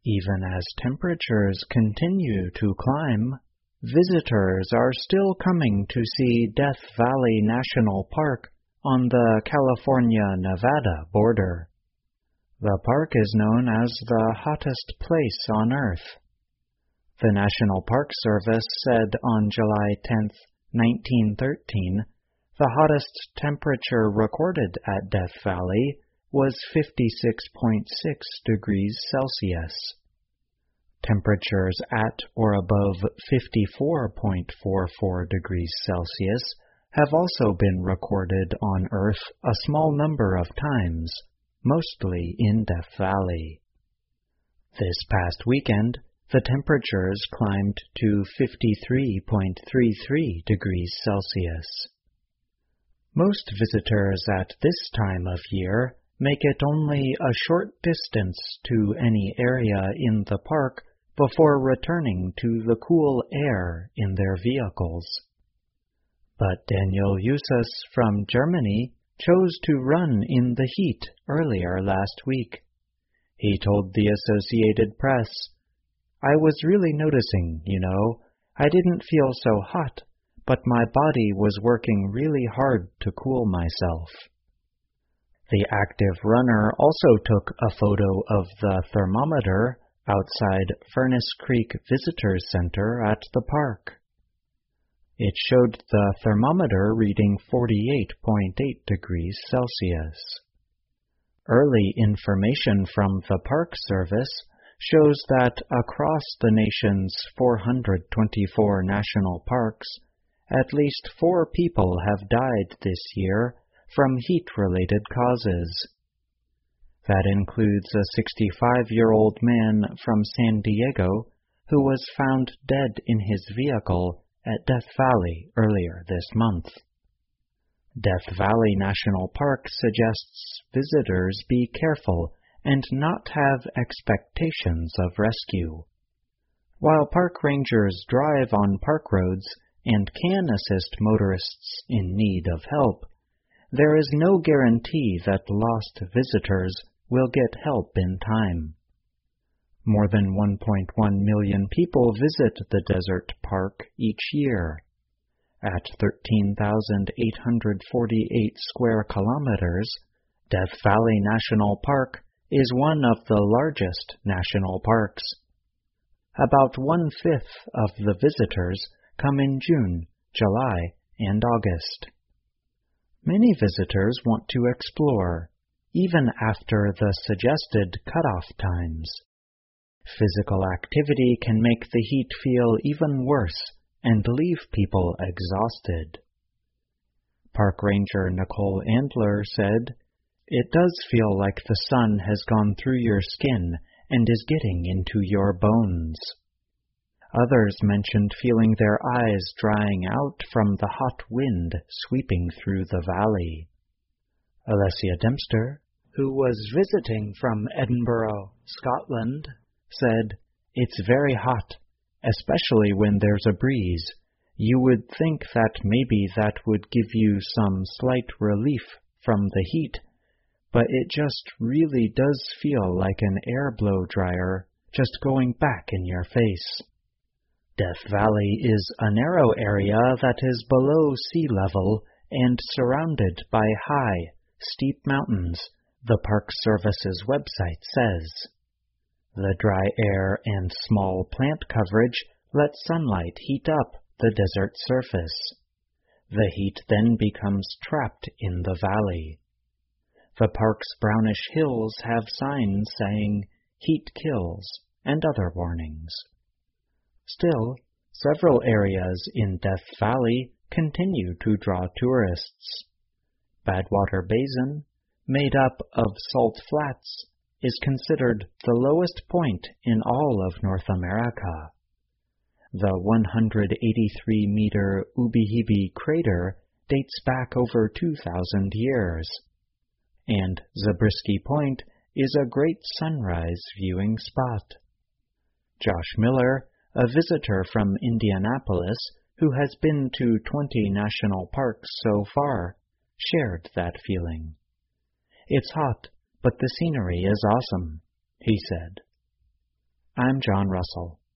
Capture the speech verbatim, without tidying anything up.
Even as temperatures continue to climb, visitors are still coming to see Death Valley National Park on the California-Nevada border. The park is known as the hottest place on Earth. The National Park Service said on July tenth, nineteen thirteen, the hottest temperature recorded at Death Valley was fifty-six point six degrees Celsius. Temperatures at or above fifty-four point four four degrees Celsius have also been recorded on Earth a small number of times, mostly in Death Valley. This past weekend, the temperatures climbed to fifty-three point three three degrees Celsius. Most visitors at this time of year make it only a short distance to any area in the park before returning to the cool air in their vehicles. But Daniel Yusis from Germany chose to run in the heat earlier last week. He told the Associated Press, "I was really noticing, you know, I didn't feel so hot, but my body was working really hard to cool myself." The active runner also took a photo of the thermometer outside Furnace Creek Visitor Center at the park. It showed the thermometer reading forty-eight point eight degrees Celsius. Early information from the Park Service shows that across the nation's four hundred twenty-four national parks, at least four people have died this year from heat-related causes. That includes a sixty-five-year-old man from San Diego who was found dead in his vehicle at Death Valley earlier this month. Death Valley National Park suggests visitors be careful and not have expectations of rescue. While park rangers drive on park roads and can assist motorists in need of help, there is no guarantee that lost visitors will get help in time. More than one point one million people visit the desert park each year. At thirteen thousand eight hundred forty-eight square kilometers, Death Valley National Park is one of the largest national parks. About one-fifth of the visitors come in June, July, and August. Many visitors want to explore, even after the suggested cutoff times. Physical activity can make the heat feel even worse and leave people exhausted. Park Ranger Nicole Andler said, "It does feel like the sun has gone through your skin and is getting into your bones." Others mentioned feeling their eyes drying out from the hot wind sweeping through the valley. Alessia Dempster, who was visiting from Edinburgh, Scotland, said, "It's very hot, especially when there's a breeze. You would think that maybe that would give you some slight relief from the heat, but it just really does feel like an air blow dryer just going back in your face." Death Valley is a narrow area that is below sea level and surrounded by high, steep mountains, the Park Service's website says. The dry air and small plant coverage let sunlight heat up the desert surface. The heat then becomes trapped in the valley. The park's brownish hills have signs saying, "Heat kills," and other warnings. Still, several areas in Death Valley continue to draw tourists. Badwater Basin, made up of salt flats, is considered the lowest point in all of North America. The one hundred eighty-three meter Ubehebe crater dates back over two thousand years, and Zabriskie Point is a great sunrise viewing spot. Josh Miller, a visitor from Indianapolis who has been to twenty national parks so far, shared that feeling. "It's hot, but the scenery is awesome," he said. I'm John Russell.